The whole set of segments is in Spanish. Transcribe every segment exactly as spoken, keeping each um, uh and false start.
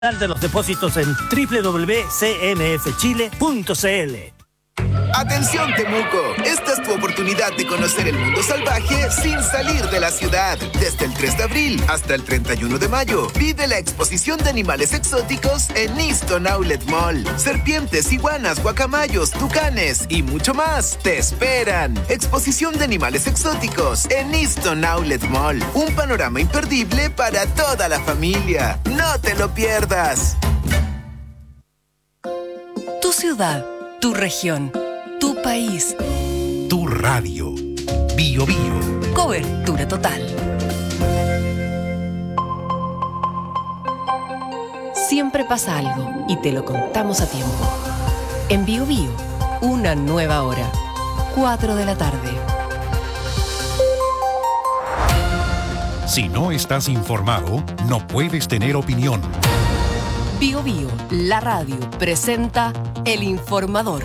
de los depósitos en doble u doble u doble u punto c m f chile punto c l. Atención Temuco, esta es tu oportunidad de conocer el mundo salvaje sin salir de la ciudad. Desde el tres de abril hasta el treinta y uno de mayo, vive la exposición de animales exóticos en Easton Outlet Mall. Serpientes, iguanas, guacamayos, tucanes y mucho más te esperan. Exposición de animales exóticos en Easton Outlet Mall. Un panorama imperdible para toda la familia. No te lo pierdas. Tu ciudad, tu región, tu país, tu radio. Bio Bio. Cobertura total. Siempre pasa algo y te lo contamos a tiempo. En Bio Bio, una nueva hora. cuatro de la tarde. Si no estás informado, no puedes tener opinión. Bio Bio, la radio, presenta El Informador.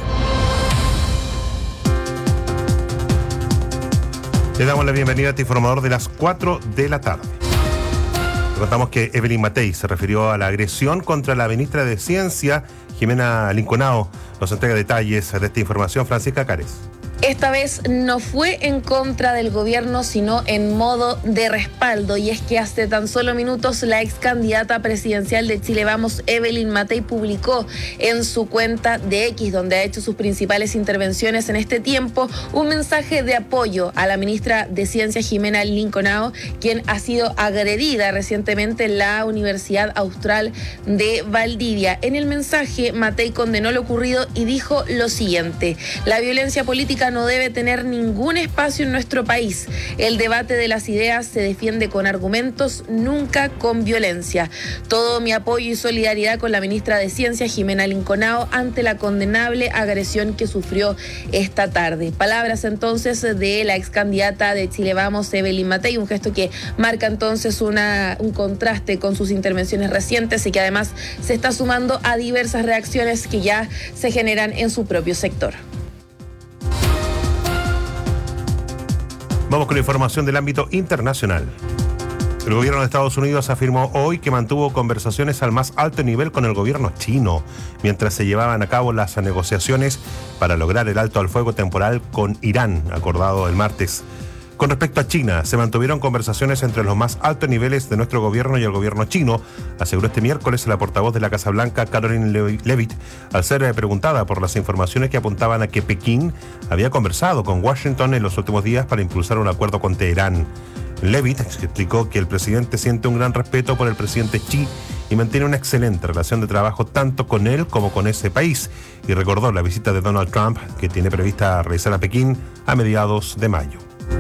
Le damos la bienvenida a este informador de las cuatro de la tarde. Contamos que Evelyn Matei se refirió a la agresión contra la ministra de Ciencia, Jimena Linconao. Nos entrega detalles de esta información Francisca Cárez. Esta vez no fue en contra del gobierno, sino en modo de respaldo. Y es que hace tan solo minutos la ex candidata presidencial de Chile Vamos, Evelyn Matei, publicó en su cuenta de X, donde ha hecho sus principales intervenciones en este tiempo, un mensaje de apoyo a la ministra de Ciencia, Jimena Linconao, quien ha sido agredida recientemente en la Universidad Austral de Valdivia. En el mensaje, Matei condenó lo ocurrido y dijo lo siguiente: la violencia política no debe tener ningún espacio en nuestro país. El debate de las ideas se defiende con argumentos, nunca con violencia. Todo mi apoyo y solidaridad con la ministra de Ciencia, Jimena Linconao, ante la condenable agresión que sufrió esta tarde. Palabras entonces de la ex candidata de Chile Vamos, Evelyn Matei, un gesto que marca entonces una, un contraste con sus intervenciones recientes y que además se está sumando a diversas reacciones que ya se generan en su propio sector. Vamos con la información del ámbito internacional. El gobierno de Estados Unidos afirmó hoy que mantuvo conversaciones al más alto nivel con el gobierno chino, mientras se llevaban a cabo las negociaciones para lograr el alto al fuego temporal con Irán, acordado el martes. Con respecto a China, se mantuvieron conversaciones entre los más altos niveles de nuestro gobierno y el gobierno chino, aseguró este miércoles la portavoz de la Casa Blanca, Caroline Leavitt, al ser preguntada por las informaciones que apuntaban a que Pekín había conversado con Washington en los últimos días para impulsar un acuerdo con Teherán. Leavitt explicó que el presidente siente un gran respeto por el presidente Xi y mantiene una excelente relación de trabajo tanto con él como con ese país, y recordó la visita de Donald Trump que tiene prevista realizar a Pekín a mediados de mayo.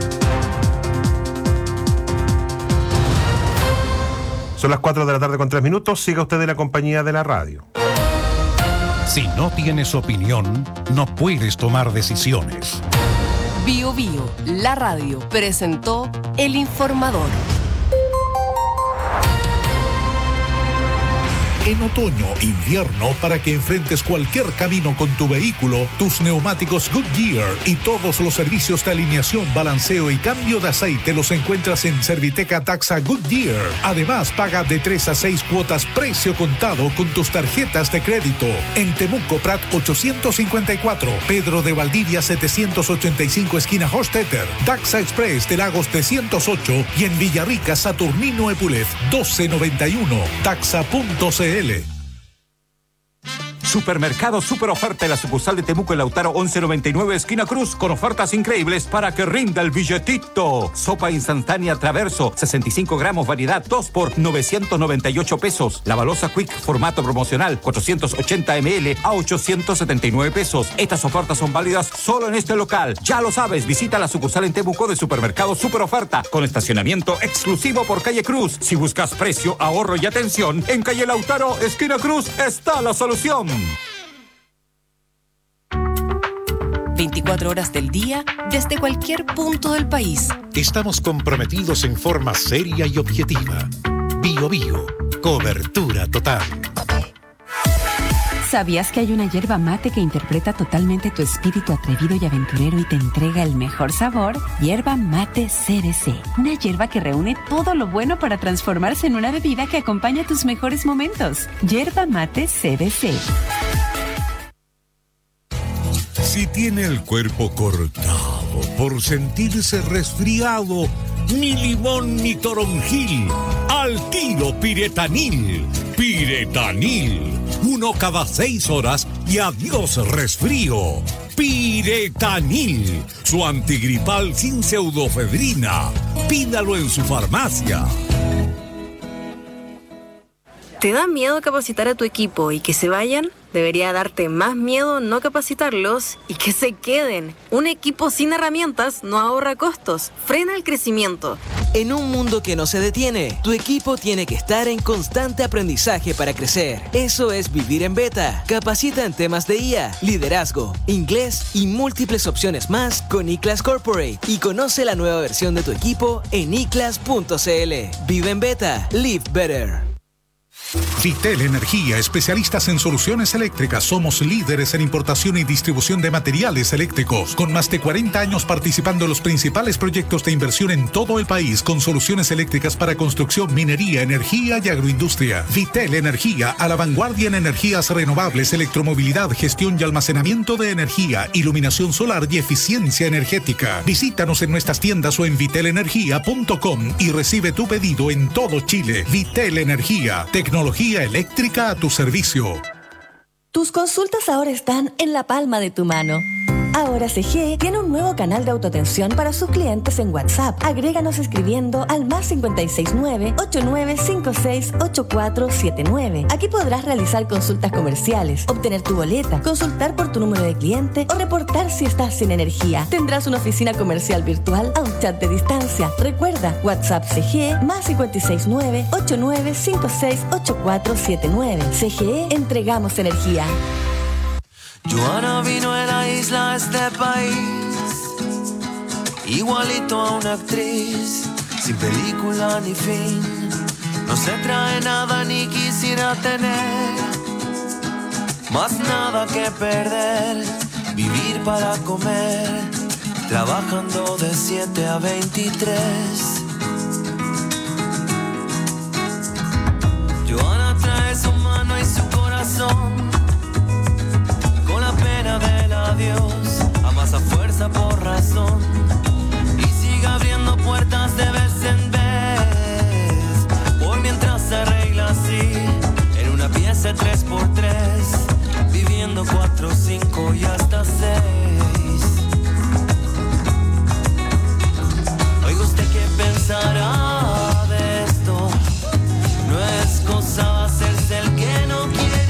Son las cuatro de la tarde con tres minutos. Siga usted en la compañía de la radio. Si no tienes opinión, no puedes tomar decisiones. Bio Bio, la radio, presentó El Informador. En otoño, invierno, para que enfrentes cualquier camino con tu vehículo, tus neumáticos Goodyear y todos los servicios de alineación, balanceo y cambio de aceite los encuentras en Serviteca Taxa Goodyear. Además, paga de tres a seis cuotas precio contado con tus tarjetas de crédito. En Temuco Prat ochocientos cincuenta y cuatro, Pedro de Valdivia setecientos ochenta y cinco esquina Hostetter, Taxa Express de Lagos trescientos ocho y en Villarrica Saturnino Epulef doce noventa y uno. Taxa punto c l. Supermercado Super Oferta en la sucursal de Temuco en Lautaro once noventa y nueve esquina Cruz, con ofertas increíbles para que rinda el billetito. Sopa instantánea Traverso, sesenta y cinco gramos, variedad dos por novecientos noventa y ocho pesos. La balosa Quick, formato promocional, cuatrocientos ochenta mililitros a ochocientos setenta y nueve pesos. Estas ofertas son válidas solo en este local. Ya lo sabes, visita la sucursal en Temuco de Supermercado Super Oferta, con estacionamiento exclusivo por calle Cruz. Si buscas precio, ahorro y atención, en calle Lautaro, esquina Cruz, está la solución. veinticuatro horas del día, desde cualquier punto del país. Estamos comprometidos en forma seria y objetiva. Bio Bio, cobertura total. ¿Sabías que hay una yerba mate que interpreta totalmente tu espíritu atrevido y aventurero y te entrega el mejor sabor? Yerba Mate C B C. Una yerba que reúne todo lo bueno para transformarse en una bebida que acompaña tus mejores momentos. Yerba Mate C B C. Si tiene el cuerpo cortado por sentirse resfriado, ni limón ni toronjil, al tiro Piretanil. Piretanil. Uno cada seis horas y adiós resfrío. Piretanil, su antigripal sin pseudofedrina. Pídalo en su farmacia. ¿Te da miedo capacitar a tu equipo y que se vayan? Debería darte más miedo no capacitarlos y que se queden. Un equipo sin herramientas no ahorra costos, frena el crecimiento. En un mundo que no se detiene, tu equipo tiene que estar en constante aprendizaje para crecer. Eso es vivir en Beta. Capacita en temas de I A, liderazgo, inglés y múltiples opciones más con iClass Corporate. Y conoce la nueva versión de tu equipo en i class punto c l. Vive en Beta. Live better. Vitel Energía, especialistas en soluciones eléctricas. Somos líderes en importación y distribución de materiales eléctricos. Con más de cuarenta años participando en los principales proyectos de inversión en todo el país, con soluciones eléctricas para construcción, minería, energía y agroindustria. Vitel Energía, a la vanguardia en energías renovables, electromovilidad, gestión y almacenamiento de energía, iluminación solar y eficiencia energética. Visítanos en nuestras tiendas o en vitel energía punto com y recibe tu pedido en todo Chile. Vitel Energía, tecnología eléctrica a tu servicio. Tus consultas ahora están en la palma de tu mano. Ahora C G tiene un nuevo canal de autoatención para sus clientes en WhatsApp. Agréganos escribiendo al más cinco seis nueve, ocho nueve cinco seis, ocho cuatro siete nueve. Aquí podrás realizar consultas comerciales, obtener tu boleta, consultar por tu número de cliente o reportar si estás sin energía. Tendrás una oficina comercial virtual a un chat de distancia. Recuerda, WhatsApp C G más cinco seis nueve, ocho nueve cinco seis, ocho cuatro siete nueve. C G E, entregamos energía. Joana vino a la isla a este país, igualito a una actriz, sin película ni fin. No se trae nada ni quisiera tener, más nada que perder. Vivir para comer, trabajando de siete a veintitrés. Joana trae su mano y su corazón, con la pena del adiós, amasa fuerza por razón y sigue abriendo puertas de vez en vez. Por mientras se arregla así, en una pieza tres por tres, viviendo cuatro, cinco y hasta seis. Oiga usted qué pensará de esto, no es cosa hacerse el que no quiere.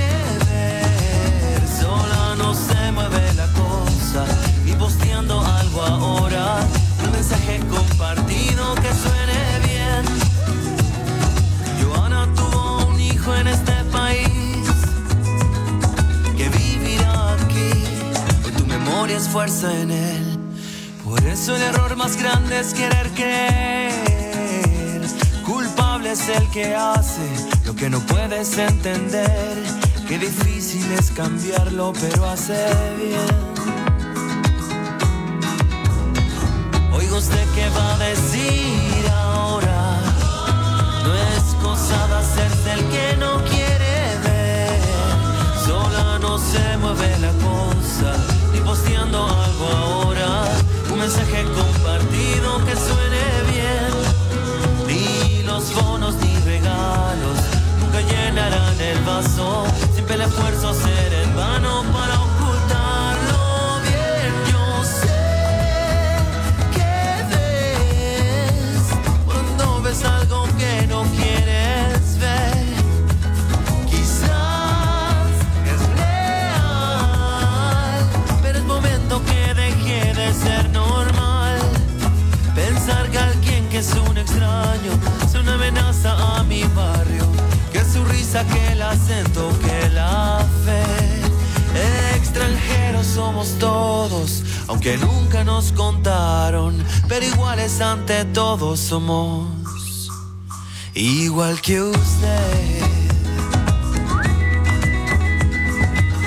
Ni posteando algo ahora, un mensaje compartido que suene bien. Joana tuvo un hijo en este país que vivirá aquí, hoy tu memoria es fuerza en él. Por eso el error más grande es querer creer, culpable es el que hace lo que no puedes entender. Qué difícil es cambiarlo, pero hace bien. Oiga usted qué va a decir ahora, no es cosa de hacerse el que no quiere ver. Sola no se mueve la cosa, ni posteando algo ahora, un mensaje compartido que suene bien. Ni los bonos ni regalos nunca llenarán el vaso, siempre el esfuerzo será en vano para ocultarlo bien. Yo sé que ves cuando ves algo que no quieres ver. Quizás es real, pero es momento que deje de ser normal. Pensar que alguien que es un extraño es una amenaza a mi barrio, que su risa, que el acento, que la fe. Extranjeros somos todos, aunque nunca nos contaron, pero iguales ante todos somos, igual que usted.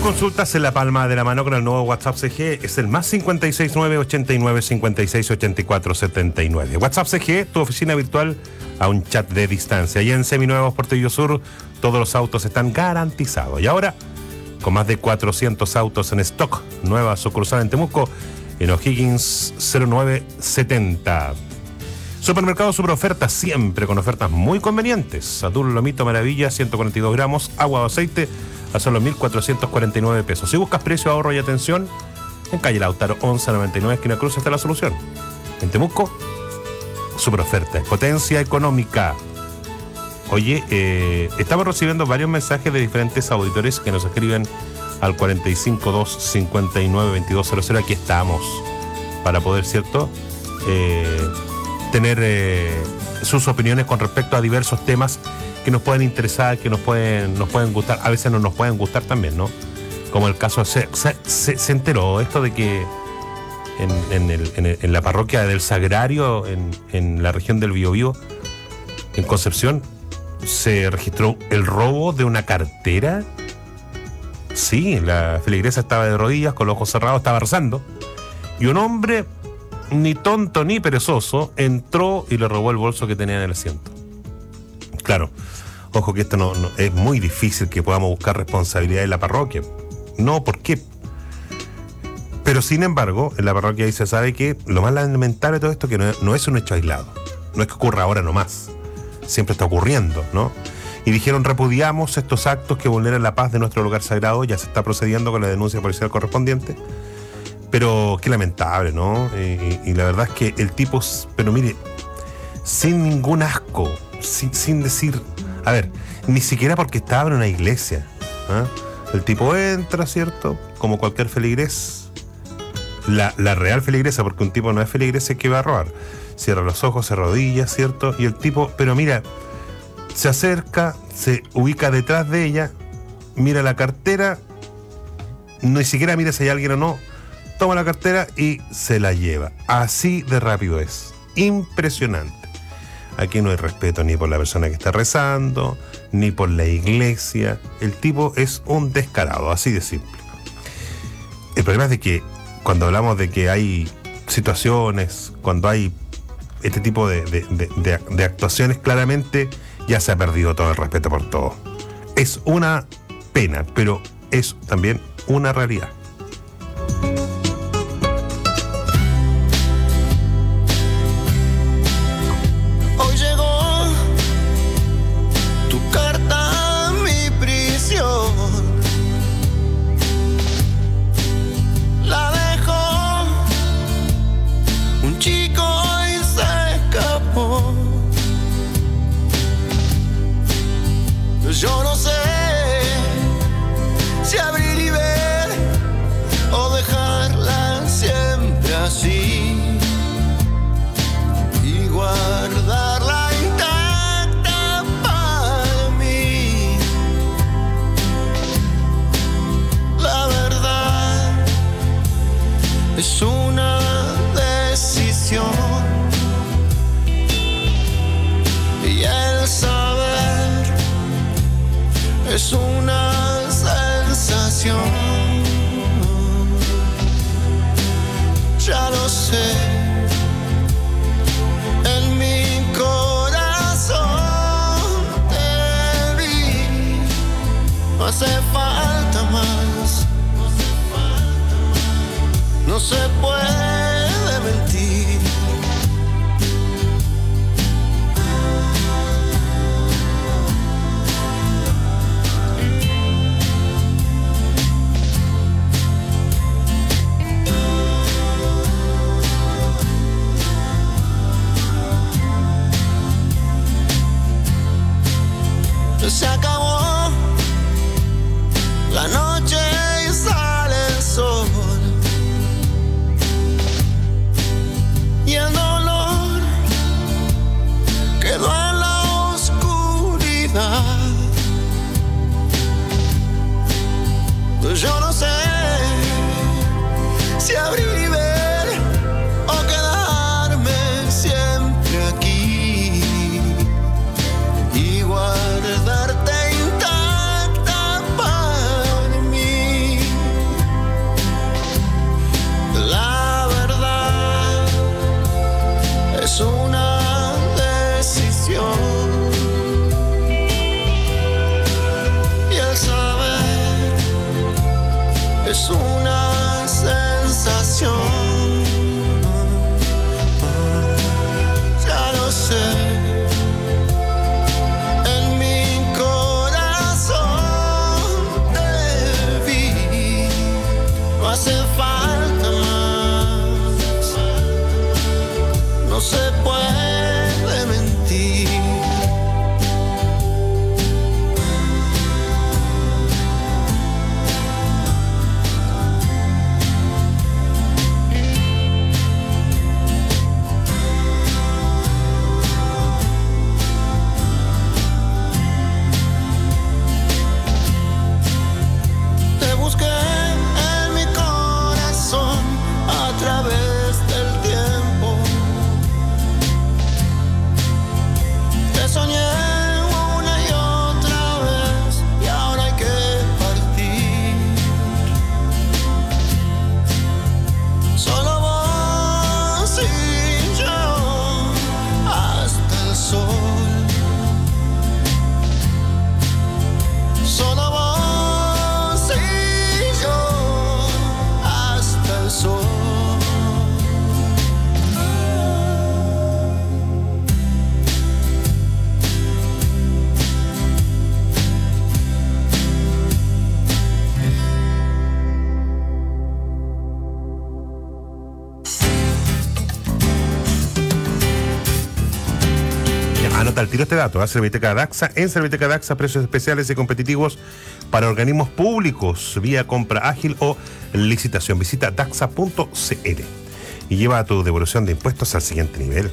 consultas en la palma de la mano con el nuevo WhatsApp C G. Es el más cinco seis nueve, ochenta y nueve, cincuenta y seis, ochenta y cuatro, setenta y nueve. WhatsApp C G, tu oficina virtual a un chat de distancia. Y en Seminuevos Portillo Sur, todos los autos están garantizados. Y ahora, con más de cuatrocientos autos en stock, nueva sucursal en Temuco, en O'Higgins cero nueve setenta. Supermercado Super Ofertas, siempre con ofertas muy convenientes. Atún Lomito Maravilla, ciento cuarenta y dos gramos, agua o aceite a solo mil cuatrocientos cuarenta y nueve pesos. Si buscas precio, ahorro y atención, en calle Lautaro once noventa y nueve, esquina Cruz, está la solución. En Temuco, Super Ofertas, potencia económica. Oye, eh, estamos recibiendo varios mensajes de diferentes auditores que nos escriben al cuarenta y cinco, dos cincuenta y nueve, veintidós cero cero. Aquí estamos para poder, ¿cierto?, Eh, tener eh, sus opiniones con respecto a diversos temas que nos pueden interesar, que nos pueden nos pueden gustar, a veces no nos pueden gustar también, ¿no? Como el caso, se, se, se, se enteró esto de que en, en, el, en, el, en la parroquia del Sagrario, en, en la región del Biobío, en Concepción, se registró el robo de una cartera. Sí, la feligresa estaba de rodillas, con los ojos cerrados, estaba rezando, y un hombre, ni tonto ni perezoso, entró y le robó el bolso que tenía en el asiento. Claro, ojo que esto no, no es muy difícil que podamos buscar responsabilidad en la parroquia. No, ¿por qué? Pero sin embargo, en la parroquia ahí se sabe que lo más lamentable de todo esto es que no, no es un hecho aislado. No es que ocurra ahora nomás. Siempre está ocurriendo, ¿no? Y dijeron, repudiamos estos actos que vulneran la paz de nuestro lugar sagrado. Ya se está procediendo con la denuncia policial correspondiente. Pero qué lamentable, ¿no? Y, y la verdad es que el tipo, pero mire, sin ningún asco, sin, sin decir, a ver, ni siquiera porque estaba en una iglesia, ¿eh? El tipo entra, ¿cierto?, como cualquier feligrés, la, la real feligresa, porque un tipo no es feligrés que va a robar. Cierra los ojos, se arrodilla, ¿cierto? Y el tipo, pero mira, se acerca, se ubica detrás de ella, mira la cartera, ni siquiera mira si hay alguien o no, toma la cartera y se la lleva. Así de rápido es. Impresionante. Aquí no hay respeto ni por la persona que está rezando, ni por la iglesia. El tipo es un descarado, así de simple. El problema es de que cuando hablamos de que hay situaciones, cuando hay este tipo de, de, de, de, de actuaciones, claramente ya se ha perdido todo el respeto por todo. Es una pena, pero es también una realidad. Yo no sé si abrir y ver sé. En mi corazón te vi. No hace falta más. No se puede mentir. Al tiro este dato, ¿eh? Serviteca Daxa, en Serviteca Daxa, precios especiales y competitivos para organismos públicos, vía compra ágil o licitación. Visita daxa punto c l y lleva tu devolución de impuestos al siguiente nivel.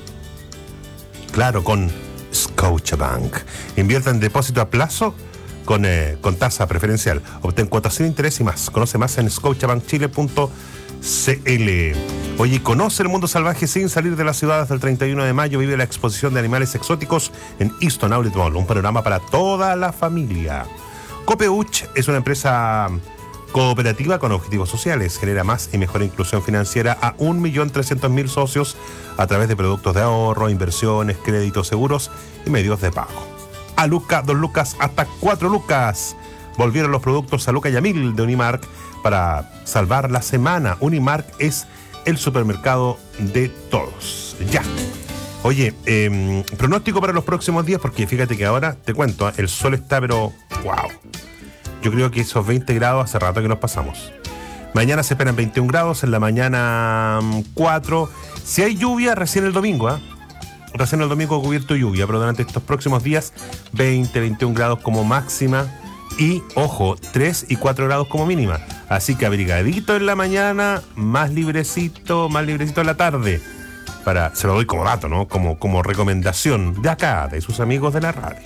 Claro, con Scotiabank. Invierta en depósito a plazo con, eh, con tasa preferencial. Obtén cuotas sin interés y más. Conoce más en scotiabank chile punto c l. Oye, conoce el mundo salvaje sin salir de la ciudad. Hasta el treinta y uno de mayo vive la exposición de animales exóticos en Easton Outlet Mall, un panorama para toda la familia. Copeuch es una empresa cooperativa con objetivos sociales. Genera más y mejor inclusión financiera a un millón trescientos mil socios a través de productos de ahorro, inversiones, créditos, seguros y medios de pago. A Luca, dos lucas, hasta cuatro lucas. Volvieron los productos a Luca y a Mil de Unimark para salvar la semana. Unimark es el supermercado de todos. Ya. Oye, eh, pronóstico para los próximos días, porque fíjate que ahora, te cuento, ¿eh? El sol está, pero wow. Yo creo que esos veinte grados hace rato que nos pasamos. Mañana se esperan veintiún grados, en la mañana cuatro. Si hay lluvia, recién el domingo, ¿eh? Recién el domingo cubierto lluvia, pero durante estos próximos días, veinte, veintiún grados como máxima. Y, ojo, tres y cuatro grados como mínima. Así que abrigadito en la mañana, más librecito, más librecito en la tarde. Para, se lo doy como dato, ¿no? Como, como recomendación de acá, de sus amigos de la radio.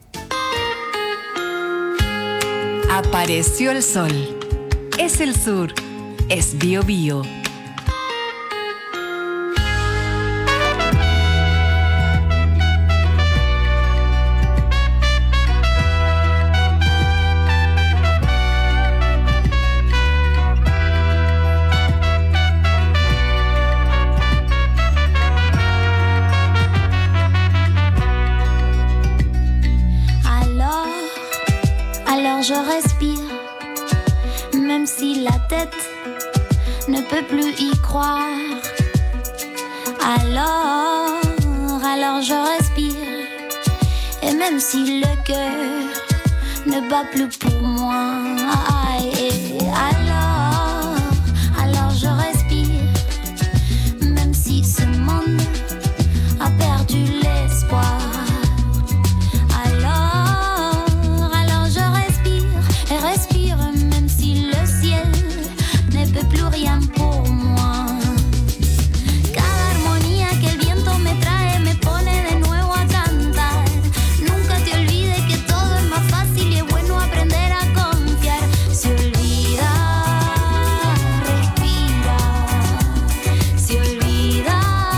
Apareció el sol. Es el sur. Es Bio Bio. Je respire, même si la tête ne peut plus y croire. Alors, alors je respire, et même si le cœur ne bat plus pour moi. Et alors, alors je respire, même si ce monde a perdu l'espoir. Plus rien pour moi. Cada armonía que el viento me trae me pone de nuevo a cantar. Nunca te olvides que todo es más fácil y es bueno aprender a confiar. Se olvida, respira. Se olvida,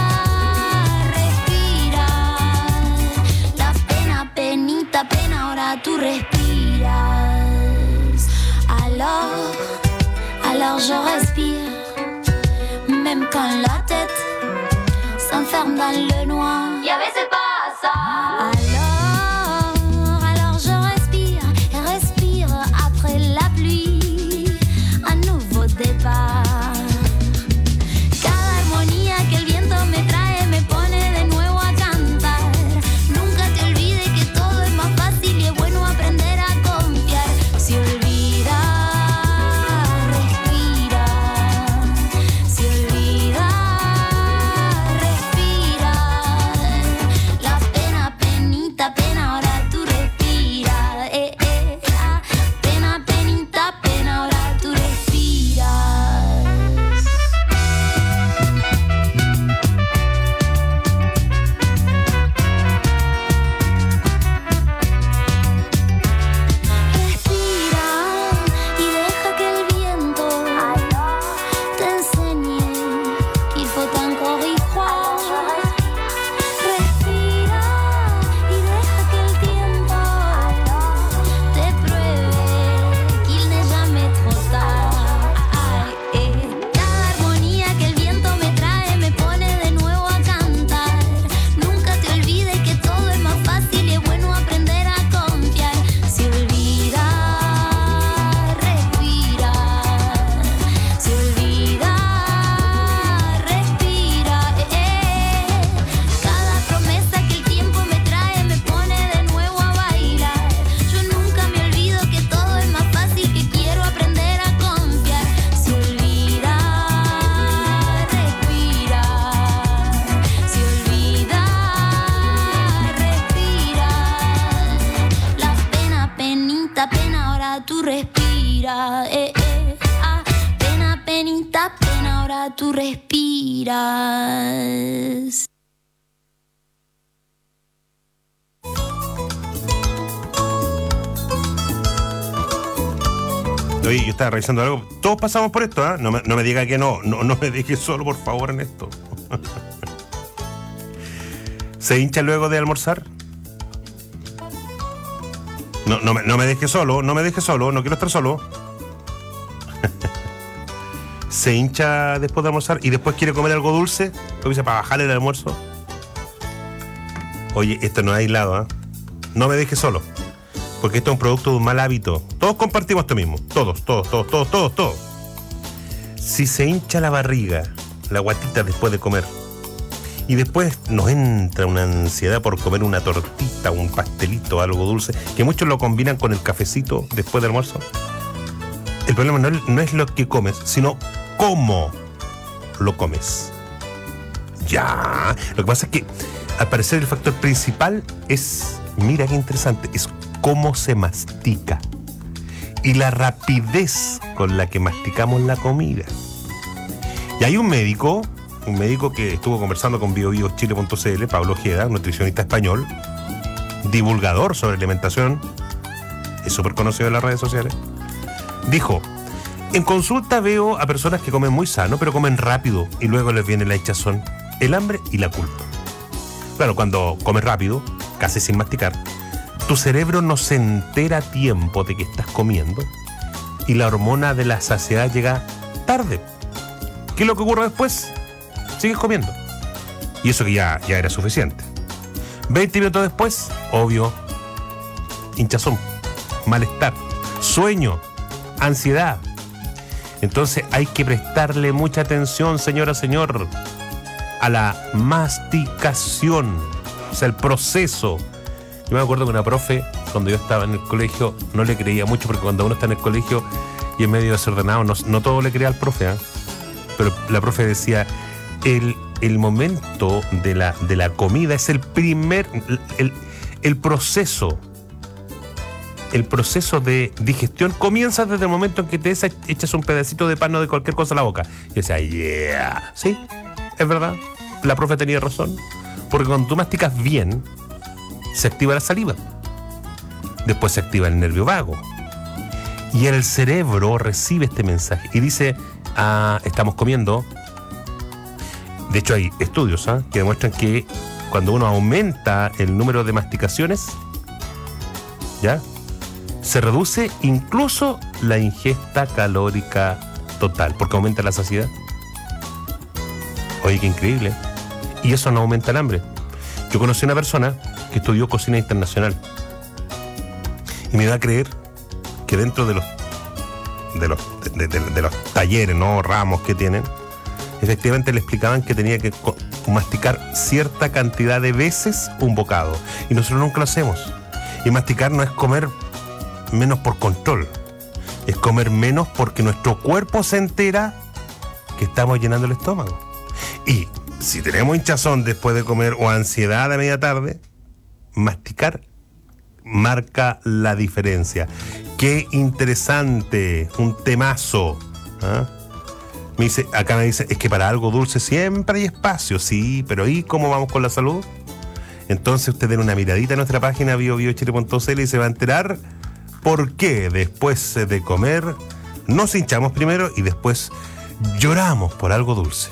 respira. La pena, penita, pena, ahora tú respiras. Alors Alors je respire, même quand la tête s'enferme dans le noir. Y a veces pasa. Alors, alors je respire et respire après la pluie, un nouveau départ. Cada armonía que el viento me trae me pone de nuevo a cantar. respiras. Eh, eh, ah, pena, penita, pena, ahora tú respiras. Oye, yo estaba revisando algo. Todos pasamos por esto, ¿eh? No me, no me diga que no. No, no me deje solo, por favor, en esto. ¿Se hincha luego de almorzar? No, no, me, no me deje solo, no me deje solo, no quiero estar solo. ¿Se hincha después de almorzar y después quiere comer algo dulce? Lo dice para bajar el almuerzo. Oye, esto no es aislado, ¿eh? No me deje solo. Porque esto es un producto de un mal hábito. Todos compartimos esto mismo. Todos, todos, todos, todos, todos, todos. Si se hincha la barriga, la guatita después de comer, y después nos entra una ansiedad por comer una tortita, un pastelito, algo dulce, que muchos lo combinan con el cafecito después del almuerzo. El problema no es, no es lo que comes, sino cómo lo comes. Ya. Lo que pasa es que, al parecer, el factor principal es, mira qué interesante, es cómo se mastica y la rapidez con la que masticamos la comida. Y hay un médico, un médico que estuvo conversando con bio bio chile punto c l, Pablo Ojeda, nutricionista español, divulgador sobre alimentación, es súper conocido en las redes sociales. Dijo: en consulta veo a personas que comen muy sano, pero comen rápido y luego les viene la hinchazón, el hambre y la culpa. Claro, cuando comes rápido, casi sin masticar, tu cerebro no se entera a tiempo de que estás comiendo y la hormona de la saciedad llega tarde. ¿Qué es lo que ocurre después? Sigues comiendo. Y eso que ya, ya era suficiente. veinte minutos después, obvio, hinchazón, malestar, sueño, ansiedad. Entonces hay que prestarle mucha atención, señora, señor, a la masticación, o sea, el proceso. Yo me acuerdo que una profe, cuando yo estaba en el colegio, no le creía mucho, porque cuando uno está en el colegio y es medio desordenado, no, no todo le creía al profe, ¿eh? Pero la profe decía, el, el momento de la, de la comida es el primer, el, el proceso, el proceso de digestión comienza desde el momento en que te echas un pedacito de pan o de cualquier cosa a la boca. Y decía, yeah, sí, es verdad, la profe tenía razón, porque cuando tú masticas bien, se activa la saliva, después se activa el nervio vago y el cerebro recibe este mensaje y dice, ah, estamos comiendo. De hecho hay estudios ¿eh? que demuestran que cuando uno aumenta el número de masticaciones, ¿ya?, se reduce incluso la ingesta calórica total, porque aumenta la saciedad. Oye, qué increíble. Y eso no aumenta el hambre. Yo conocí a una persona que estudió cocina internacional y me da a creer que dentro de los de los de, de, de los talleres, no ramos que tienen, efectivamente le explicaban que tenía que masticar cierta cantidad de veces un bocado, y nosotros nunca lo hacemos. Y masticar no es comer menos por control, es comer menos porque nuestro cuerpo se entera que estamos llenando el estómago. Y si tenemos hinchazón después de comer o ansiedad a media tarde, masticar marca la diferencia. Qué interesante, un temazo. ¿Ah? Me dice, acá me dice, es que para algo dulce siempre hay espacio. Sí, pero ¿y cómo vamos con la salud? Entonces usted den una miradita a nuestra página bio bio chile punto c l y se va a enterar por qué después de comer nos hinchamos primero y después lloramos por algo dulce.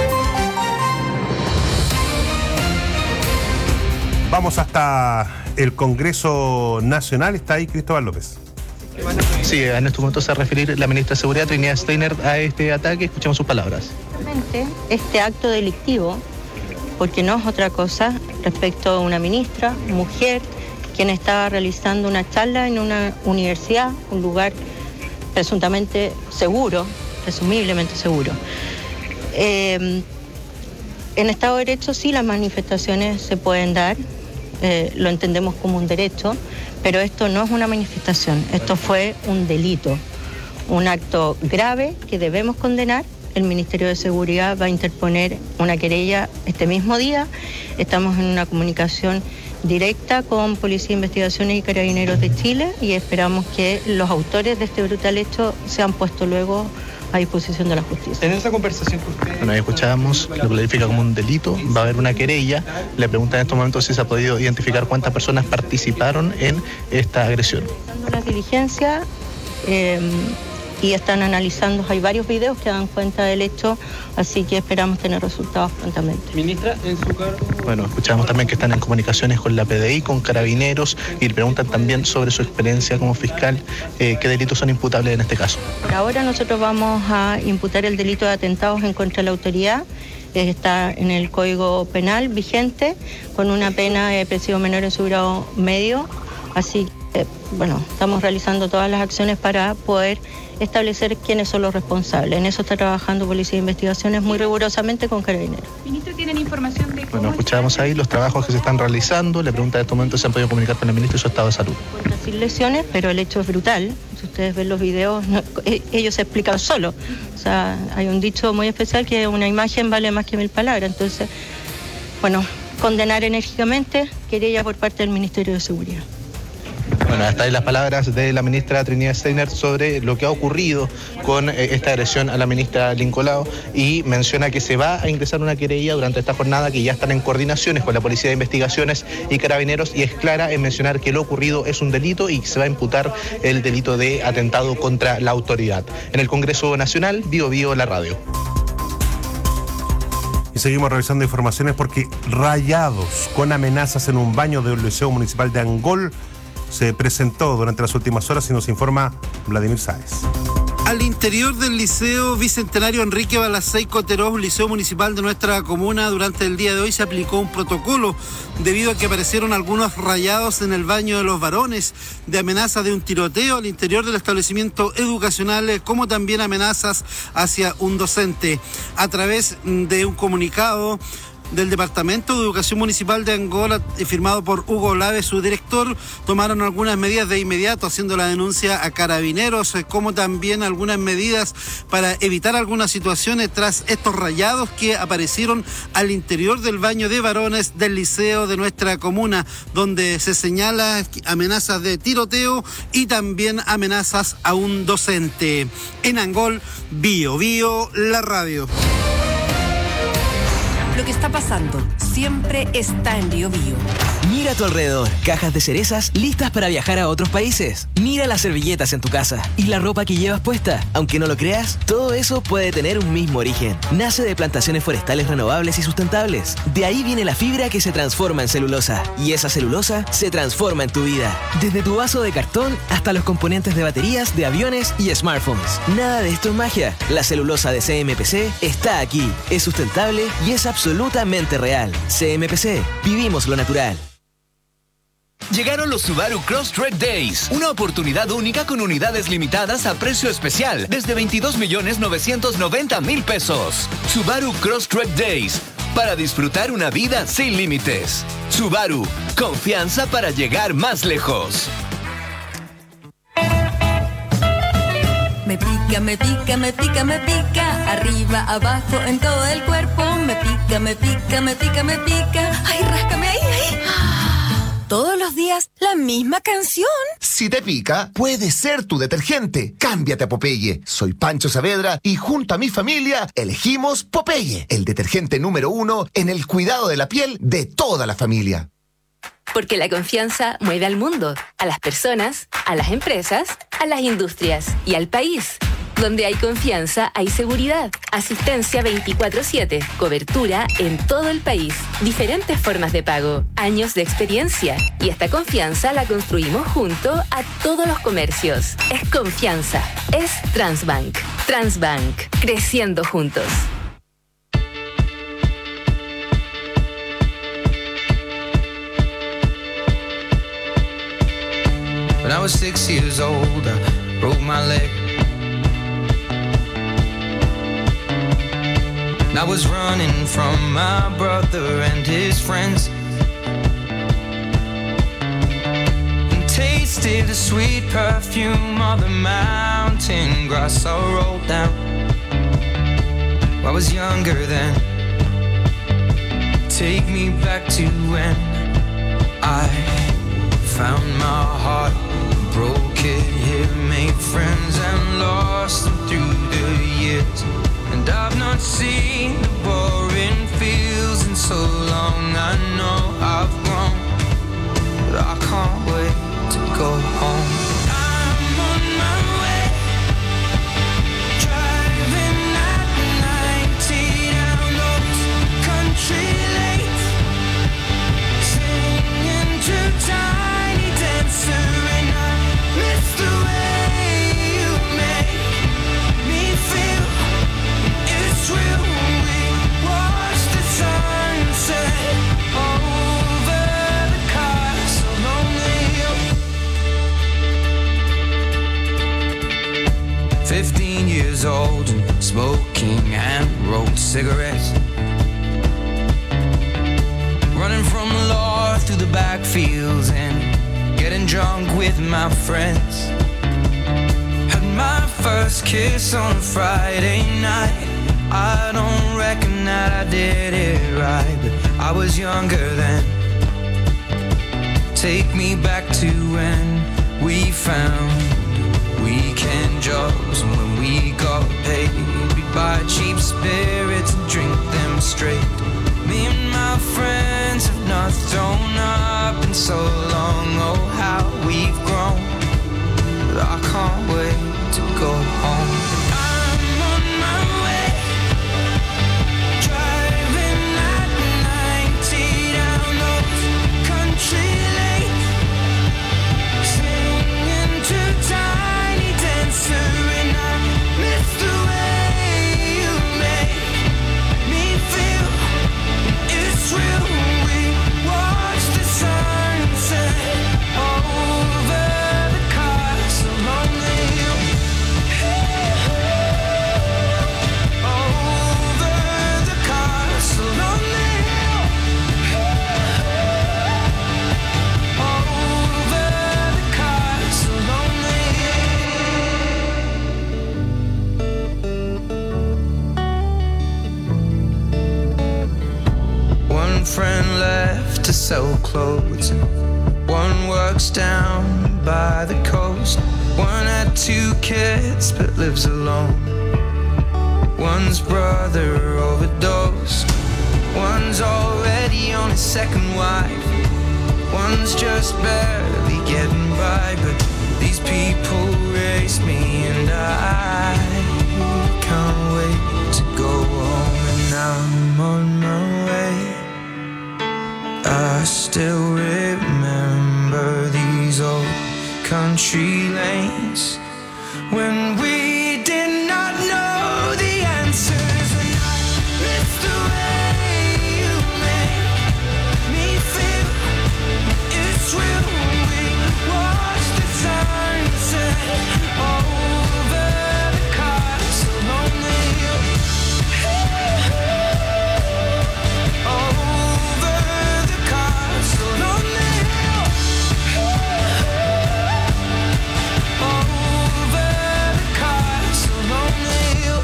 Vamos hasta el Congreso Nacional. Está ahí Cristóbal López. Sí, en este momento se va a referir la ministra de Seguridad, Trinidad Steiner, a este ataque. Escuchamos sus palabras. Este acto delictivo, porque no es otra cosa, respecto a una ministra, mujer, quien estaba realizando una charla en una universidad, un lugar presuntamente seguro, presumiblemente seguro. Eh, en Estado de Derecho sí las manifestaciones se pueden dar, eh, lo entendemos como un derecho, pero esto no es una manifestación, esto fue un delito, un acto grave que debemos condenar. El Ministerio de Seguridad va a interponer una querella este mismo día. Estamos en una comunicación directa con Policía de Investigaciones y Carabineros de Chile y esperamos que los autores de este brutal hecho sean puestos luego a disposición de la justicia. En esa conversación que usted... Bueno, ahí escuchábamos, lo califica como un delito, va a haber una querella. Le preguntan en estos momentos si se ha podido identificar cuántas personas participaron en esta agresión. Las diligencias eh, y están analizando, hay varios videos que dan cuenta del hecho, así que esperamos tener resultados prontamente. Ministra, en su cargo... Bueno, escuchamos también que están en comunicaciones con la P D I, con Carabineros, y le preguntan también sobre su experiencia como fiscal, eh, qué delitos son imputables en este caso. Por ahora nosotros vamos a imputar el delito de atentados en contra de la autoridad. Está en el Código Penal vigente, con una pena de presidio menor en su grado medio, así que, bueno, estamos realizando todas las acciones para poder establecer quiénes son los responsables. En eso está trabajando Policía de Investigaciones muy rigurosamente con Carabineros. Ministro, ¿tienen información de cómo... Bueno, escuchábamos ahí los trabajos que se están realizando. Le pregunta en este momento si han podido comunicar con el ministro y su estado de salud. Sin lesiones, pero el hecho es brutal. Si ustedes ven los videos, no, ellos se explican solo. O sea, hay un dicho muy especial que una imagen vale más que mil palabras. Entonces, bueno, condenar enérgicamente querella por parte del Ministerio de Seguridad. Bueno, hasta ahí las palabras de la ministra Trinidad Steiner sobre lo que ha ocurrido con eh, esta agresión a la ministra Lincolao, y menciona que se va a ingresar una querella durante esta jornada, que ya están en coordinaciones con la Policía de Investigaciones y Carabineros, y es clara en mencionar que lo ocurrido es un delito y se va a imputar el delito de atentado contra la autoridad. En el Congreso Nacional, Bio Bio, la radio. Y seguimos revisando informaciones porque rayados con amenazas en un baño de un liceo municipal de Angol se presentó durante las últimas horas, y nos informa Vladimir Sáez. Al interior del Liceo Bicentenario Enrique Balacey Cotterós, un liceo municipal de nuestra comuna, durante el día de hoy se aplicó un protocolo debido a que aparecieron algunos rayados en el baño de los varones, de amenazas de un tiroteo al interior del establecimiento educacional, como también amenazas hacia un docente. A través de un comunicado del Departamento de Educación Municipal de Angola, firmado por Hugo Lave, su director, tomaron algunas medidas de inmediato, haciendo la denuncia a Carabineros, como también algunas medidas para evitar algunas situaciones tras estos rayados que aparecieron al interior del baño de varones del liceo de nuestra comuna, donde se señala amenazas de tiroteo y también amenazas a un docente. En Angol, Bio Bio, la radio. Lo que está pasando siempre está en Bio Bio. Mira a tu alrededor, cajas de cerezas listas para viajar a otros países. Mira las servilletas en tu casa y la ropa que llevas puesta. Aunque no lo creas, todo eso puede tener un mismo origen. Nace de plantaciones forestales renovables y sustentables. De ahí viene la fibra que se transforma en celulosa. Y esa celulosa se transforma en tu vida. Desde tu vaso de cartón hasta los componentes de baterías, de aviones y smartphones. Nada de esto es magia. La celulosa de C M P C está aquí. Es sustentable y es absolutamente real. C M P C. Vivimos lo natural. Llegaron los Subaru Crosstrek Days, una oportunidad única con unidades limitadas a precio especial desde veintidós millones novecientos noventa mil pesos. Subaru Crosstrek Days, para disfrutar una vida sin límites. Subaru, confianza para llegar más lejos. Me pica, me pica, me pica, me pica, arriba, abajo, en todo el cuerpo. Me pica, me pica, me pica, me pica. Ay, ráscame ahí, ahí. Todos los días, la misma canción. Si te pica, puede ser tu detergente. Cámbiate a Popeye. Soy Pancho Saavedra y junto a mi familia elegimos Popeye, el detergente número uno en el cuidado de la piel de toda la familia. Porque la confianza mueve al mundo, a las personas, a las empresas, a las industrias y al país. Donde hay confianza, hay seguridad. Asistencia veinticuatro siete. Cobertura en todo el país. Diferentes formas de pago. Años de experiencia. Y esta confianza la construimos junto a todos los comercios. Es confianza. Es Transbank. Transbank. Creciendo juntos. When I was six years old, I broke my leg. I was running from my brother and his friends, and tasted the sweet perfume of the mountain grass I rolled down. I was younger then. Take me back to when I found my heart, broke it here, made friends and lost them through the years. And I've not seen the boring fields in so long. I know I've grown, but I can't wait to go home. I'm on my way, driving at ninety down those country lanes, singing to Tiny Dancer, and I miss the way you make me feel. It's real when we watch the sunset over the castle on the hill. Fifteen years old and smoking hand-rolled cigarettes, running from the law through the backfields and getting drunk with my friends. Had my first kiss on a Friday night. I don't reckon that I did it right, but I was younger then. Take me back to when we found weekend jobs, and when we got paid, we'd buy cheap spirits and drink them straight. Me and my friends have not thrown up in so long. Oh, how we've grown, but I can't wait to go home. I'm on my way, driving at ninety down those country lanes, singing to Tiny Dancer, and I miss the way you make me feel. It's real when we watch the sunset over the castle on the hill. Over the castle on the hill. Over the castle on the hill. One friend left to sell clothes, and one works down by the coast. One had two kids but lives alone. One's brother overdosed. One's already on his second wife. One's just barely getting by, but these people race me, and I can't wait to go home. And I'm on my way. I still remember these old country lanes when we did not know the answers, and I miss the way you make me feel. It's real when we watch the sunset over the castle on the hill. Over the castle on the hill. Over the castle on the hill.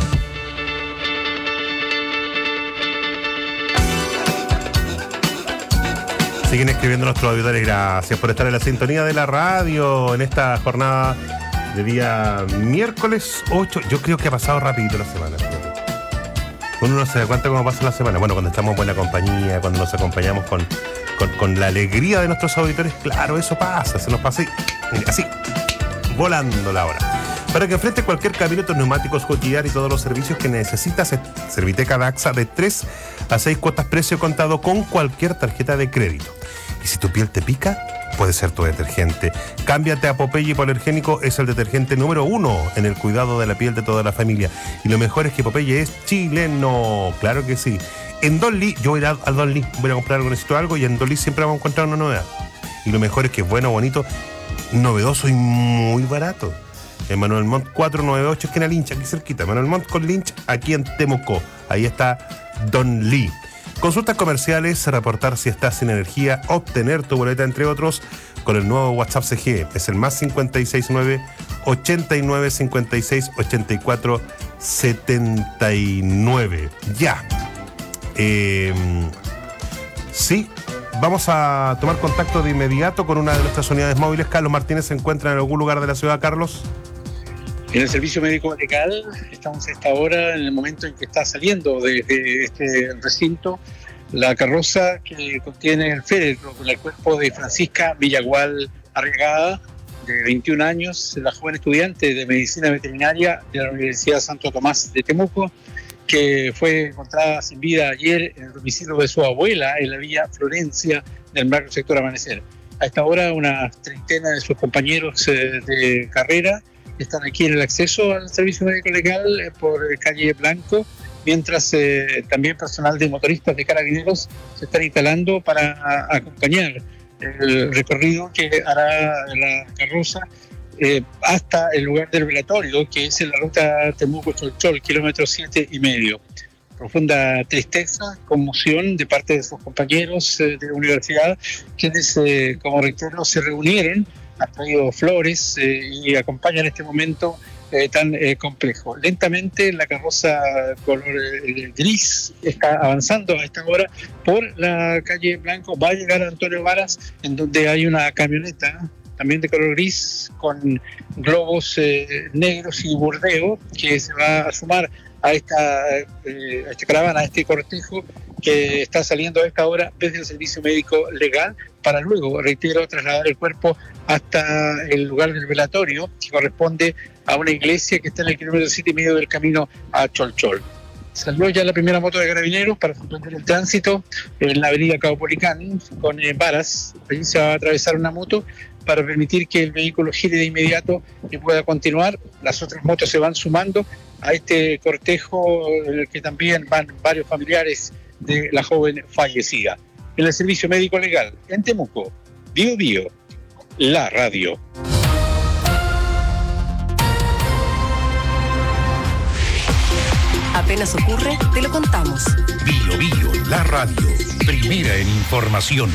Siguen escribiendo nuestros auditores. Gracias por estar en la sintonía de la radio en esta jornada de día miércoles ocho. Yo creo que ha pasado rapidito la semana. Uno no se da cuenta cómo pasa la semana. Bueno, cuando estamos en buena compañía, cuando nos acompañamos con, con, con la alegría de nuestros auditores, claro, eso pasa, se nos pasa así, así, volando la hora. Para que enfrente cualquier camino, tus neumáticos Goodyear y todos los servicios que necesitas, Serviteca Daxa de tres a seis cuotas precio contado con cualquier tarjeta de crédito. Y si tu piel te pica, puede ser tu detergente. Cámbiate a Popeye Hipoalergénico, es el detergente número uno en el cuidado de la piel de toda la familia. Y lo mejor es que Popeye es chileno, claro que sí. En Don Lee, yo voy a ir al Don Lee, voy a comprar algo, necesito algo, y en Don Lee siempre vamos a encontrar una novedad. Y lo mejor es que es bueno, bonito, novedoso y muy barato. En Manuel Montt cuatrocientos noventa y ocho, esquina Lynch, aquí cerquita. Manuel Montt con Lynch, aquí en Temuco. Ahí está Don Lee. Consultas comerciales, reportar si estás sin energía, obtener tu boleta, entre otros, con el nuevo WhatsApp C G. Es el más cincuenta y seis nueve, ochenta y nueve, cincuenta y seis, ochenta y cuatro, setenta y nueve. Ya. Eh, sí, vamos a tomar contacto de inmediato con una de nuestras unidades móviles. Carlos Martínez se encuentra en algún lugar de la ciudad. Carlos. En el servicio médico legal estamos a esta hora en el momento en que está saliendo desde este recinto la carroza que contiene el féretro con el cuerpo de Francisca Villagual Arriagada, de veintiún años, la joven estudiante de medicina veterinaria de la Universidad Santo Tomás de Temuco, que fue encontrada sin vida ayer en el domicilio de su abuela en la villa Florencia del macro sector Amanecer. A esta hora una treintena de sus compañeros eh, de carrera están aquí en el acceso al servicio médico legal eh, por calle Blanco, mientras eh, también personal de motoristas de Carabineros se están instalando para a, acompañar el recorrido que hará la carroza eh, hasta el lugar del velatorio, que es en la ruta Temuco-Cholchol, kilómetro siete y medio. Profunda tristeza, conmoción de parte de sus compañeros eh, de la universidad, quienes, eh, como reitero, se reunieron, han traído flores eh, y acompañan este momento eh, tan eh, complejo. Lentamente la carroza color eh, gris está avanzando a esta hora por la calle Blanco, va a llegar a Antonio Varas, en donde hay una camioneta también de color gris con globos eh, negros y bordeo, que se va a sumar a esta, eh, a esta caravana, a este cortejo que está saliendo a esta hora desde el servicio médico legal, para luego, reitero, trasladar el cuerpo hasta el lugar del velatorio, que corresponde a una iglesia que está en el kilómetro siete y medio del camino a Cholchol. Salió ya la primera moto de Carabineros para suspender el tránsito en la avenida Caupolicán con eh, varas. Allí se va a atravesar una moto para permitir que el vehículo gire de inmediato y pueda continuar. Las otras motos se van sumando a este cortejo en el que también van varios familiares de la joven fallecida. En el servicio médico legal en Temuco, Bio Bio, la radio. Apenas ocurre, te lo contamos. Bio Bio, la radio, primera en información.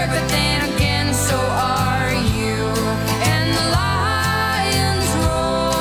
So are you, and the lions roar.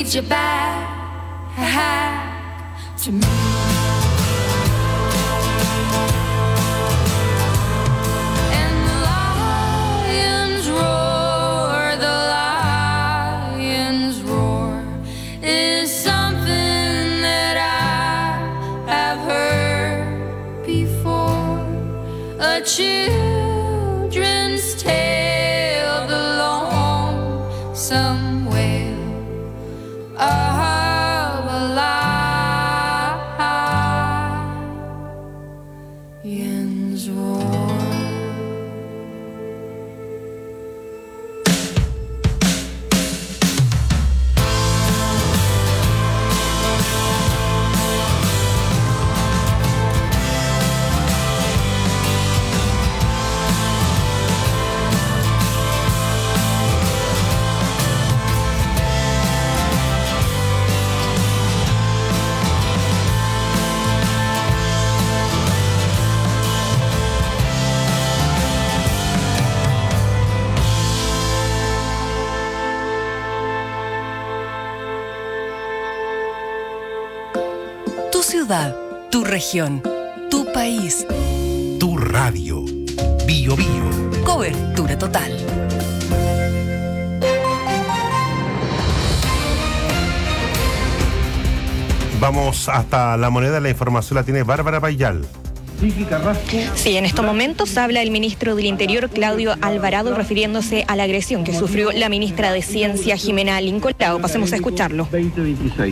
leads you back to me. Children's tale belong somewhere of a lion's roar. Tu ciudad, tu región, tu país. Tu radio. Bio Bio. Cobertura total. Vamos hasta La Moneda, la información la tiene Bárbara Payal. Sí, en estos momentos habla el ministro del Interior, Claudio Alvarado, refiriéndose a la agresión que sufrió la ministra de Ciencia, Jimena Lincolao. Pasemos a escucharlo. veinte veintiséis.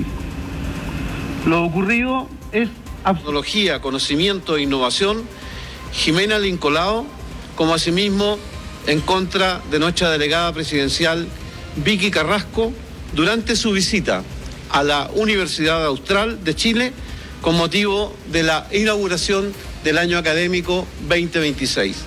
Lo ocurrido es tecnología, conocimiento e innovación, Jimena Lincolao, como asimismo en contra de nuestra delegada presidencial Vicky Carrasco durante su visita a la Universidad Austral de Chile con motivo de la inauguración del año académico veinte veintiséis.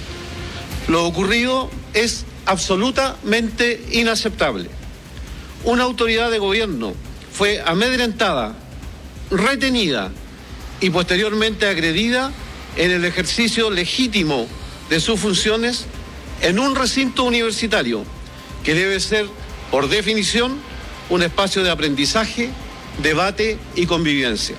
Lo ocurrido es absolutamente inaceptable. Una autoridad de gobierno fue amedrentada, retenida y posteriormente agredida en el ejercicio legítimo de sus funciones en un recinto universitario que debe ser, por definición, un espacio de aprendizaje, debate y convivencia.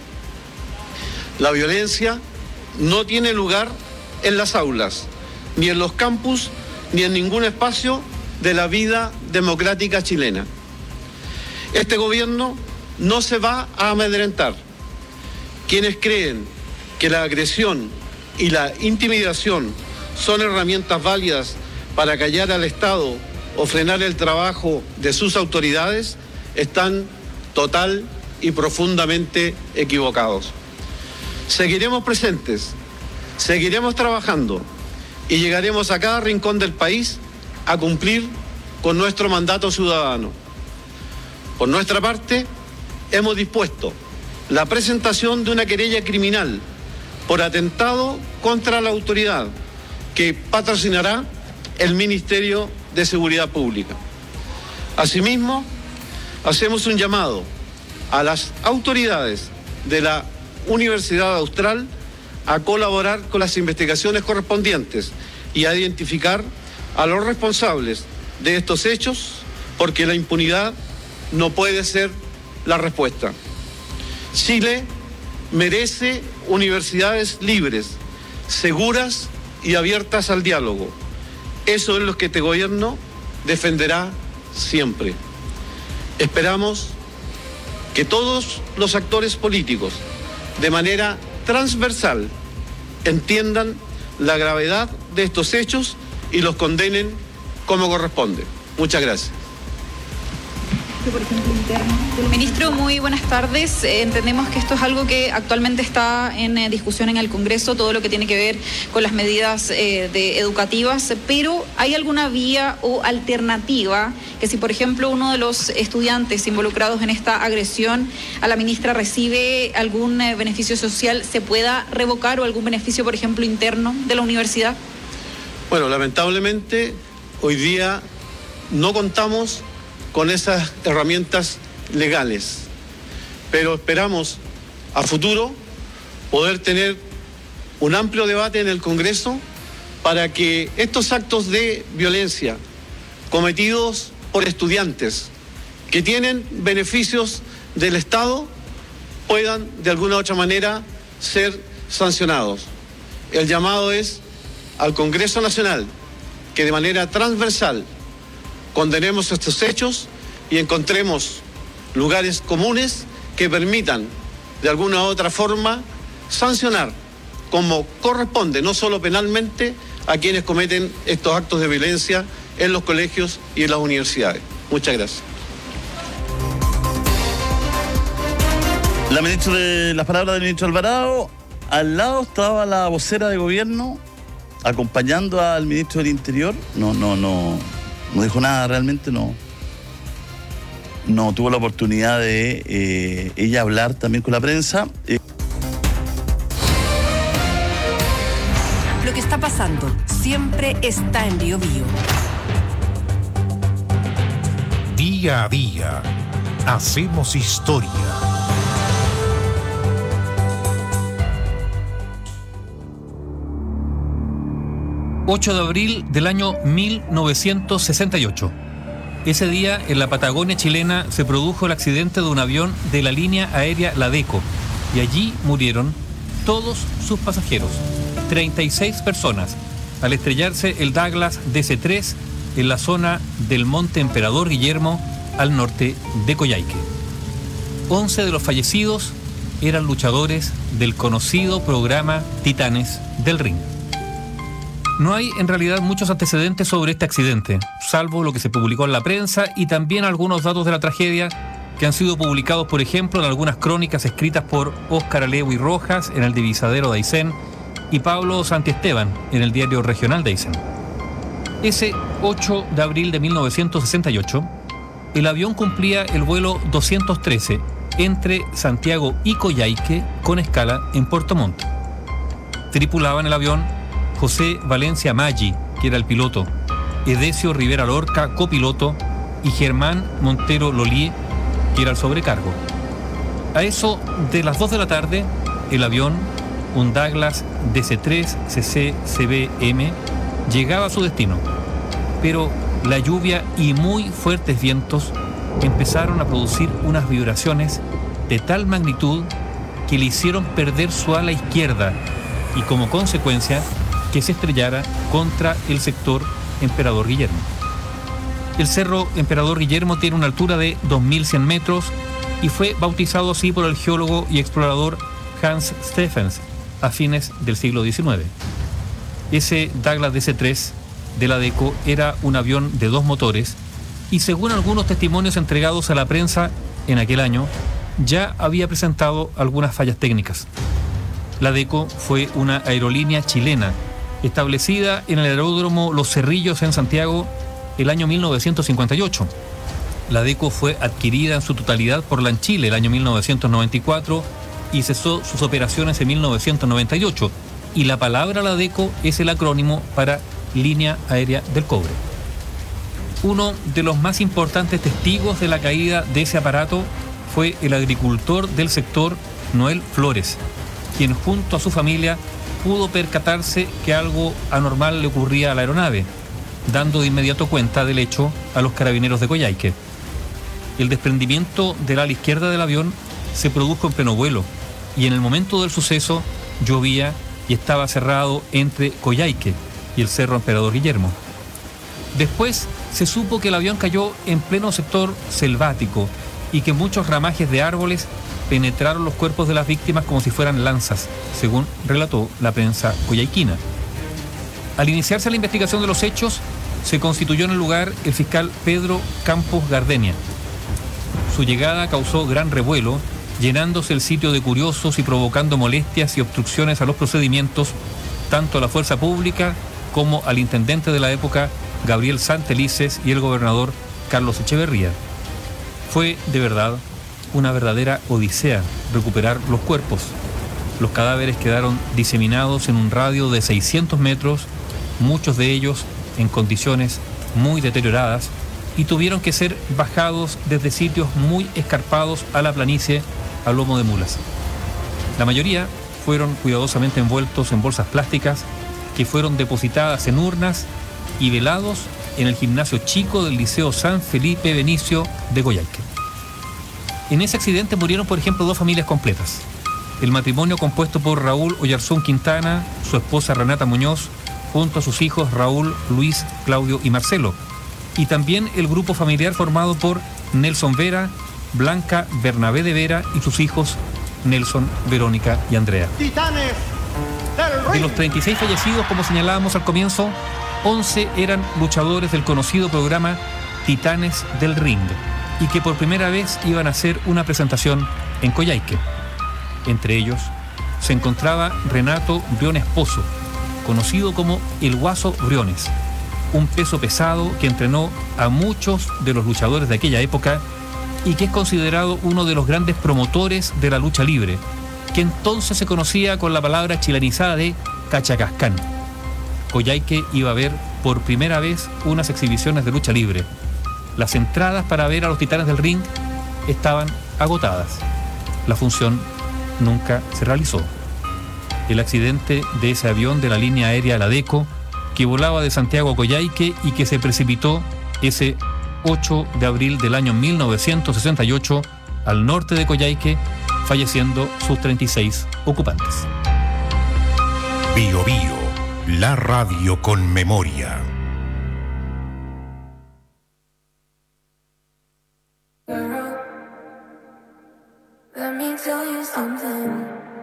La violencia no tiene lugar en las aulas, ni en los campus, ni en ningún espacio de la vida democrática chilena. Este gobierno no se va a amedrentar. Quienes creen que la agresión y la intimidación son herramientas válidas para callar al Estado o frenar el trabajo de sus autoridades están total y profundamente equivocados. Seguiremos presentes, seguiremos trabajando y llegaremos a cada rincón del país a cumplir con nuestro mandato ciudadano. Por nuestra parte, hemos dispuesto la presentación de una querella criminal por atentado contra la autoridad que patrocinará el Ministerio de Seguridad Pública. Asimismo, hacemos un llamado a las autoridades de la Universidad Austral a colaborar con las investigaciones correspondientes y a identificar a los responsables de estos hechos, porque la impunidad no puede ser la respuesta. Chile merece universidades libres, seguras y abiertas al diálogo. Eso es lo que este gobierno defenderá siempre. Esperamos que todos los actores políticos, de manera transversal, entiendan la gravedad de estos hechos y los condenen como corresponde. Muchas gracias. Ministro, muy buenas tardes. Eh, entendemos que esto es algo que actualmente está en eh, discusión en el Congreso, todo lo que tiene que ver con las medidas eh, de educativas, pero ¿hay alguna vía o alternativa que si, por ejemplo, uno de los estudiantes involucrados en esta agresión a la ministra recibe algún eh, beneficio social, se pueda revocar o algún beneficio, por ejemplo, interno de la universidad? Bueno, lamentablemente hoy día no contamos con esas herramientas legales, pero esperamos a futuro poder tener un amplio debate en el Congreso para que estos actos de violencia cometidos por estudiantes que tienen beneficios del Estado puedan de alguna u otra manera ser sancionados. El llamado es al Congreso Nacional que de manera transversal condenemos estos hechos y encontremos lugares comunes que permitan de alguna u otra forma sancionar como corresponde, no solo penalmente, a quienes cometen estos actos de violencia en los colegios y en las universidades. Muchas gracias. La ministra de, las palabras del ministro Alvarado. Al lado estaba la vocera de gobierno acompañando al ministro del Interior. No, no, no, no dijo nada realmente, no. No tuvo la oportunidad de eh, ella hablar también con la prensa. Eh. Lo que está pasando siempre está en Bio Bio. Día a día, hacemos historia. ocho de abril del año mil novecientos sesenta y ocho. Ese día, en la Patagonia chilena, se produjo el accidente de un avión de la línea aérea Ladeco, y allí murieron todos sus pasajeros, treinta y seis personas, al estrellarse el Douglas D C tres en la zona del Monte Emperador Guillermo, al norte de Coyhaique. once de los fallecidos eran luchadores del conocido programa Titanes del Ring. No hay en realidad muchos antecedentes sobre este accidente, salvo lo que se publicó en la prensa y también algunos datos de la tragedia que han sido publicados, por ejemplo, en algunas crónicas escritas por Óscar Alewi Rojas en el Divisadero de Aysén y Pablo Santiesteban en el Diario Regional de Aysén. Ese ocho de abril de mil novecientos sesenta y ocho, el avión cumplía el vuelo doscientos trece entre Santiago y Coyhaique con escala en Puerto Montt. Tripulaban el avión José Valencia Maggi, que era el piloto, Edesio Rivera Lorca, copiloto, y Germán Montero Lolié, que era el sobrecargo. A eso de las dos de la tarde, el avión, un Douglas D C tres C C C B M, llegaba a su destino, pero la lluvia y muy fuertes vientos empezaron a producir unas vibraciones de tal magnitud que le hicieron perder su ala izquierda y como consecuencia que se estrellara contra el sector Emperador Guillermo. El cerro Emperador Guillermo tiene una altura de dos mil cien metros y fue bautizado así por el geólogo y explorador Hans Stephens a fines del siglo diecinueve. Ese Douglas D C tres de la Ladeco era un avión de dos motores y, según algunos testimonios entregados a la prensa en aquel año, ya había presentado algunas fallas técnicas. La Ladeco fue una aerolínea chilena establecida en el aeródromo Los Cerrillos en Santiago el año mil novecientos cincuenta y ocho. La Ladeco fue adquirida en su totalidad por LANchile el año mil novecientos noventa y cuatro y cesó sus operaciones en mil novecientos noventa y ocho, y la palabra Ladeco es el acrónimo para Línea Aérea del Cobre. Uno de los más importantes testigos de la caída de ese aparato fue el agricultor del sector Noel Flores, quien junto a su familia pudo percatarse que algo anormal le ocurría a la aeronave, dando de inmediato cuenta del hecho a los carabineros de Coyhaique. El desprendimiento del ala izquierda del avión se produjo en pleno vuelo y en el momento del suceso llovía y estaba cerrado entre Coyhaique y el cerro Emperador Guillermo. Después se supo que el avión cayó en pleno sector selvático y que muchos ramajes de árboles penetraron los cuerpos de las víctimas como si fueran lanzas, según relató la prensa coyhaiquina. Al iniciarse la investigación de los hechos, se constituyó en el lugar el fiscal Pedro Campos Gardenia. Su llegada causó gran revuelo, llenándose el sitio de curiosos y provocando molestias y obstrucciones a los procedimientos, tanto a la fuerza pública como al intendente de la época, Gabriel Santelices, y el gobernador Carlos Echeverría. Fue, de verdad, una verdadera odisea recuperar los cuerpos. Los cadáveres quedaron diseminados en un radio de seiscientos metros, muchos de ellos en condiciones muy deterioradas, y tuvieron que ser bajados desde sitios muy escarpados a la planicie a lomo de mulas. La mayoría fueron cuidadosamente envueltos en bolsas plásticas que fueron depositadas en urnas y velados en el gimnasio chico del Liceo San Felipe Benicio de Coyhaique. En ese accidente murieron, por ejemplo, dos familias completas. El matrimonio compuesto por Raúl Oyarzún Quintana, su esposa Renata Muñoz, junto a sus hijos Raúl, Luis, Claudio y Marcelo. Y también el grupo familiar formado por Nelson Vera, Blanca Bernabé de Vera y sus hijos Nelson, Verónica y Andrea. Titanes del Ring. De los treinta y seis fallecidos, como señalábamos al comienzo, once eran luchadores del conocido programa Titanes del Ring y que por primera vez iban a hacer una presentación en Coyhaique. Entre ellos se encontraba Renato Briones Pozo, conocido como el Guaso Briones, un peso pesado que entrenó a muchos de los luchadores de aquella época y que es considerado uno de los grandes promotores de la lucha libre, que entonces se conocía con la palabra chilenizada de Cachacascán. Coyhaique iba a ver por primera vez unas exhibiciones de lucha libre. Las entradas para ver a los Titanes del Ring estaban agotadas. La función nunca se realizó. El accidente de ese avión de la línea aérea Ladeco que volaba de Santiago a Coyhaique y que se precipitó ese ocho de abril del año mil novecientos sesenta y ocho al norte de Coyhaique, falleciendo sus treinta y seis ocupantes. Bio Bio, la radio con memoria. Let me tell you something.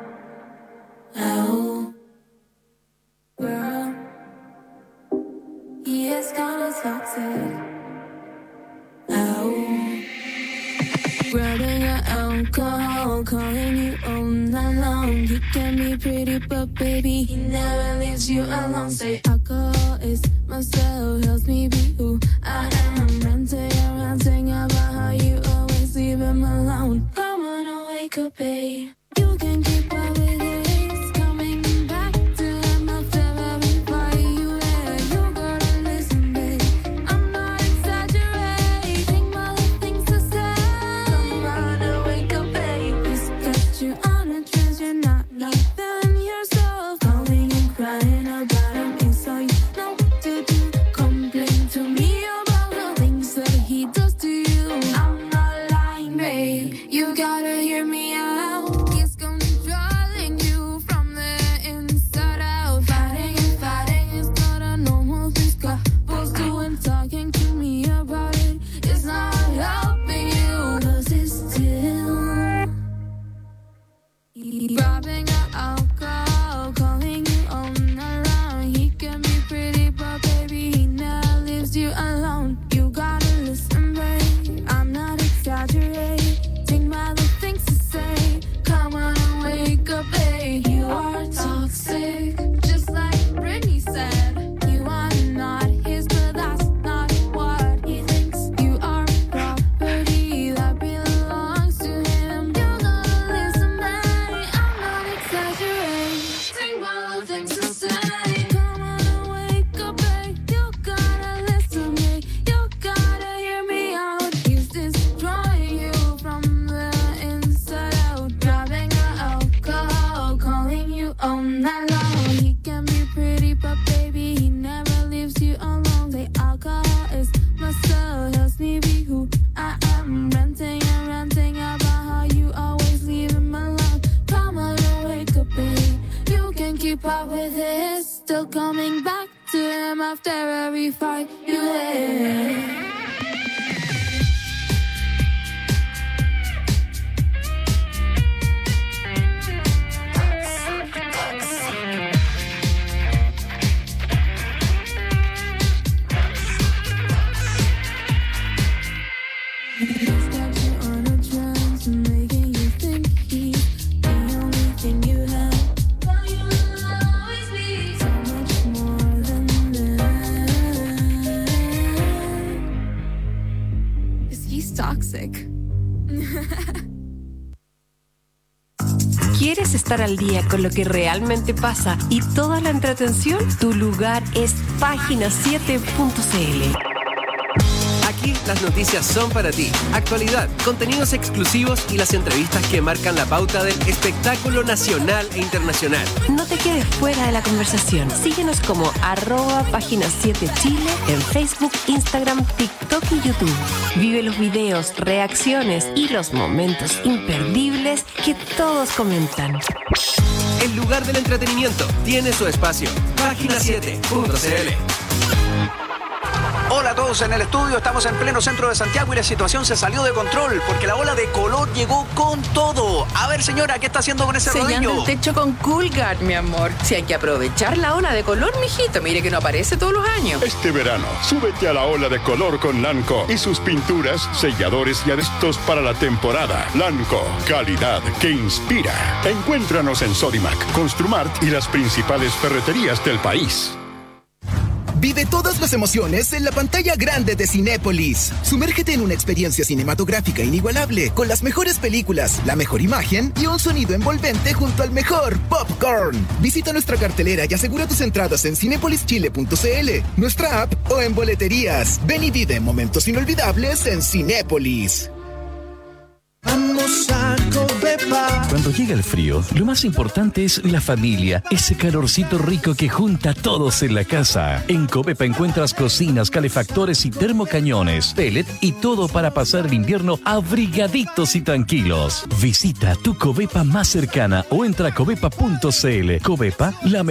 Oh, girl, he is kinda toxic. Oh, grabbing your alcohol, calling you all night long. He can be pretty, but baby, he never leaves you alone. Say alcohol is my soul, helps me be who I am. Ranting and ranting about how you always leave him alone. Come on, wake up, babe. You can keep up with it. It's coming back to him after every fight you had. You gotta listen, babe. I'm not exaggerating my things to say. Come on, wake up, babe. He's got you on a trance. You're not loving yourself. Calling and crying about him. It's all you know to do. Complain to me about the things that he does to you. I'm not lying, babe. You gotta hear me out. He's controlling you from the inside out. Fighting and fighting is not a normal thing. Supposed to and talking to me about it. It's not helping you. Cause it's still grabbing your alcohol, calling you all night long. He can be pretty, but baby, he never leaves you alone. You gotta listen, babe. I'm not exaggerating by the things to say. Come on and wake up, babe. You are toxic, just like Britney said. You are not his, but that's not what he thinks. You are property that belongs to him. You gotta listen, babe. I'm not exaggerating by the things to say. Come on and wake up, babe. You gotta listen, babe. You gotta hear me out. He's destroying you from the inside out. Grabbing your alcohol, calling you all night long. He can be pretty, but baby, he never leaves you alone. The alcohol is my soul, helps me be who I am. Ranting and ranting about how you always leave him alone. Come on and wake up, babe. You can keep up with it. Still coming back to him after every fight you had. He's got you on a trance, making you think he's the only thing you have. But you will always be so much more than that. 'Cause he's toxic. ¿Quieres estar al día con lo que realmente pasa y toda la entretención? Tu lugar es página siete punto c l. Aquí Aquí las noticias son para ti. Actualidad, contenidos exclusivos y las entrevistas que marcan la pauta del espectáculo nacional e internacional. No te quedes fuera de la conversación. Síguenos como arroba página siete Chile en Facebook, Instagram, TikTok y YouTube. Vive los videos, reacciones y los momentos imperdibles que todos comentan. El lugar del entretenimiento tiene su espacio. página siete punto c l. Hola a todos en el estudio, estamos en pleno centro de Santiago y la situación se salió de control porque la ola de calor llegó con todo. A ver, señora, ¿qué está haciendo con ese Sellando rodillo? el techo con Coolguard, mi amor. Si hay que aprovechar la ola de color, mijito, mire que no aparece todos los años. Este verano, súbete a la ola de color con Lanco y sus pinturas, selladores y adestos para la temporada. Lanco, calidad que inspira. Encuéntranos en Sodimac, Construmart y las principales ferreterías del país. Vive todas las emociones en la pantalla grande de Cinépolis. Sumérgete en una experiencia cinematográfica inigualable con las mejores películas, la mejor imagen y un sonido envolvente junto al mejor popcorn. Visita nuestra cartelera y asegura tus entradas en cinepolis chile punto c l, nuestra app o en boleterías. Ven y vive momentos inolvidables en Cinépolis. Vamos a Covepa. Cuando llega el frío, lo más importante es la familia, ese calorcito rico que junta a todos en la casa. En Covepa encuentras cocinas, calefactores y termocañones, pellet y todo para pasar el invierno abrigaditos y tranquilos. Visita tu Covepa más cercana o entra a covepa punto c l. Covepa, la